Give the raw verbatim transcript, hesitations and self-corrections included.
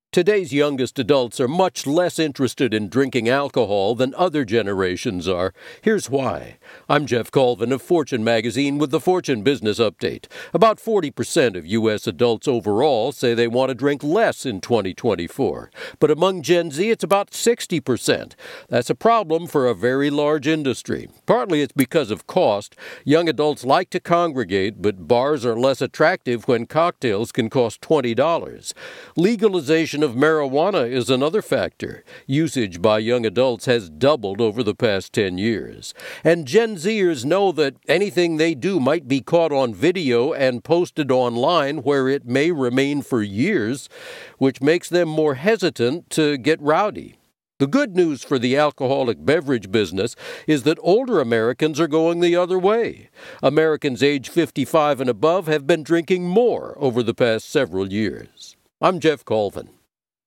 Today's youngest adults are much less interested in drinking alcohol than other generations are. Here's why. I'm Jeff Colvin of Fortune magazine with the Fortune Business Update. About forty percent of U S adults overall say they want to drink less in twenty twenty-four. But among Gen Z, it's about sixty percent. That's a problem for a very large industry. Partly it's because of cost. Young adults like to congregate, but bars are less attractive when cocktails can cost twenty dollars. Legalization of marijuana is another factor. Usage by young adults has doubled over the past ten years. And Gen Zers know that anything they do might be caught on video and posted online where it may remain for years, which makes them more hesitant to get rowdy. The good news for the alcoholic beverage business is that older Americans are going the other way. Americans age fifty-five and above have been drinking more over the past several years. I'm Jeff Colvin.